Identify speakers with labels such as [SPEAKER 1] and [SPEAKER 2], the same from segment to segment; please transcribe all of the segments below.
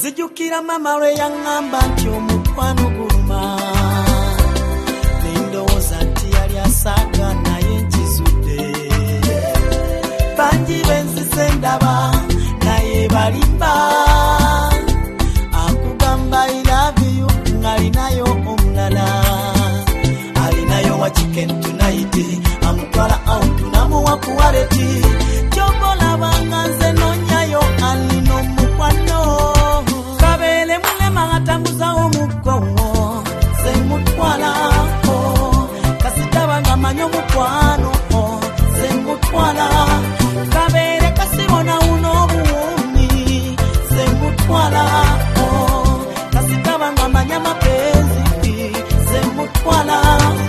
[SPEAKER 1] Nzijukira mama lwe yaŋŋamba nti omukwano guluma, nendowooza nti yali asaaga naye nkizudde. Bangi benzize ndaba naye balimba, akugamba I love you ng'alinayo omulala, alinayo wa chicken tonight, amutwala out namuwa ku wallet. Ky'obolabanga nze nonyayo alina omukwano, Kabele mulema atambuza omugongo, ze mutwala kasitaba nga manyo omukwano, ze mutwala Kabele kasibona uno obuwumi, ze mutwala kasitaba nga manya mapenzi, ze mutwala.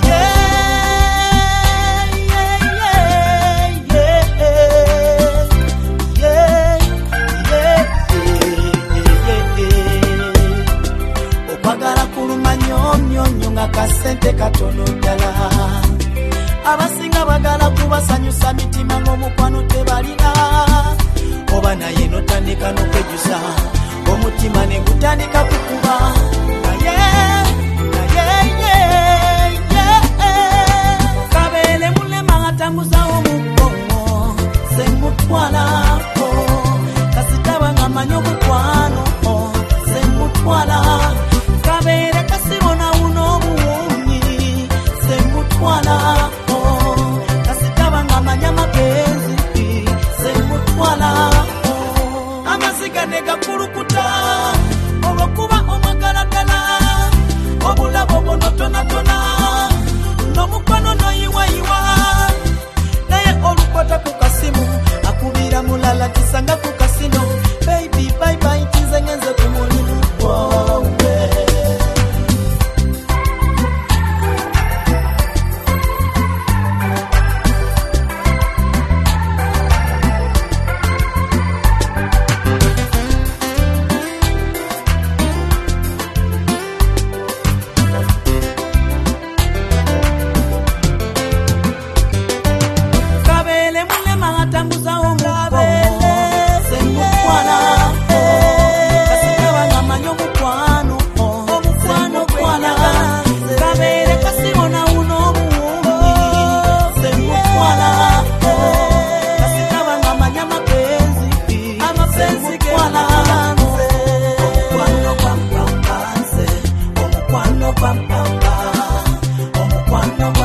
[SPEAKER 1] Nyonga kasente katono ddala, abasinga bagala kubasanyusa mitima ng'omukwano tebalina, oba naye notandika n'okwejusa omutima ne gutandika kukuba. Kabele mulema atambuza omugongo, ze mutwala kasitaba nga manyo omukwano, ze mutwala Kabele kasibona uno obuwumi, ze mutwala kasitaba nga manya mapenzi, ze mutwala. Amaziga ne gakulukuta olw'okuba omwagalagala, obulabo bunotonatona n'omukwano noyiwayiwa, naye olukwata ku kasimu akubira mulala tisanga ku kasino. Baby bye bye tize ngenze ku mulimu gwawe. Omukwano